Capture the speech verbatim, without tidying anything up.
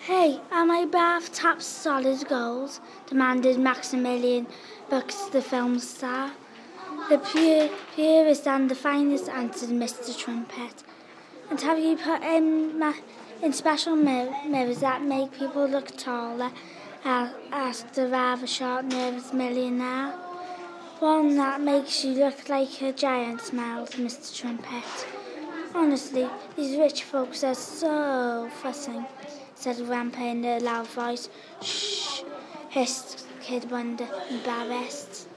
Hey, are my bathtubs solid gold? Demanded Maximilian Bucks, the film star. The pure, purest and the finest, answered Mister Trumpet. And have you put in, ma- in special mir- mirrors that make people look taller? Uh, asked a rather short, nervous millionaire. One that makes you look like a giant, smiled Mister Trumpet. Honestly, these rich folks are so fussing, said Grandpa in a loud voice. Shh, hissed Kid Wonder, embarrassed.